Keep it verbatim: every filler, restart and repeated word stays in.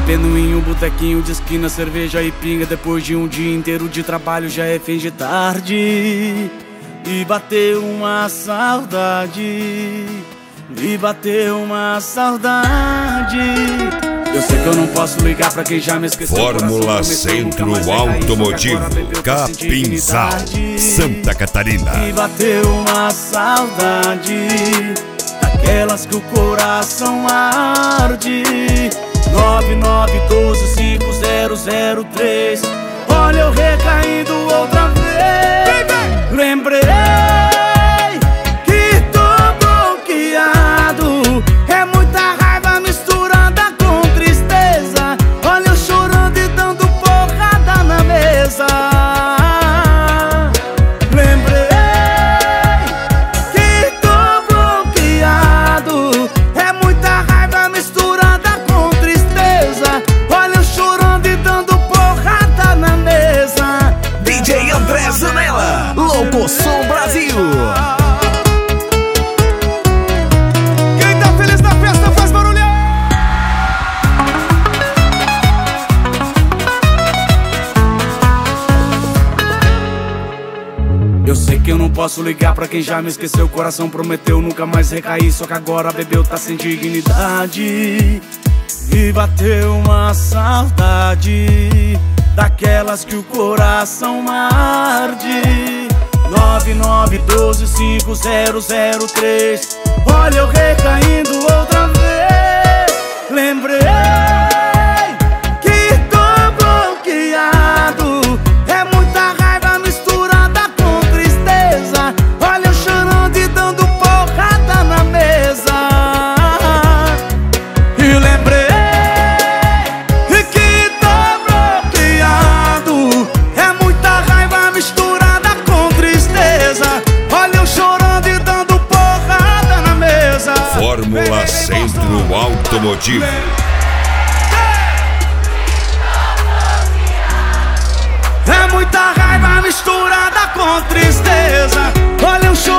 Bebendo em um botequinho de esquina, cerveja e pinga. Depois de um dia inteiro de trabalho já é fim de tarde. E bateu uma saudade, e bateu uma saudade. Eu sei que eu não posso ligar pra quem já me esqueceu. Fórmula Centro Automotivo, Capinzal, Santa Catarina. E bateu uma saudade, daquelas que o coração arde. Nove nove um dois cinco zero zero três. Olha eu recaindo outra vez. Lembrei que tô bloqueado. É muita raiva misturada com tristeza. Olha eu chorando e dando porrada na mesa. Lembrei que tô bloqueado. É muita raiva misturada com tristeza. Olha eu chorando e dando porrada na mesa. D J André Zanella, Louco Som Brasil. Quem tá feliz na festa faz barulho. Eu sei que eu não posso ligar pra quem já me esqueceu. O coração prometeu nunca mais recair, só que agora bebeu, tá sem dignidade. E bateu uma saudade, daquelas que o coração arde. Nove nove um dois cinco zero zero três. Olha eu recaindo outra vez. Lembrei que tô bloqueado. É muita raiva misturada com tristeza. Olha eu chorando e dando porrada na mesa. E lembrei que tô bloqueado. É muita raiva misturada com tristeza. Olha eu chorando e dando porrada na mesa. Fórmula Centro Automotivo. É muita raiva misturada com tristeza. Olha eu chorando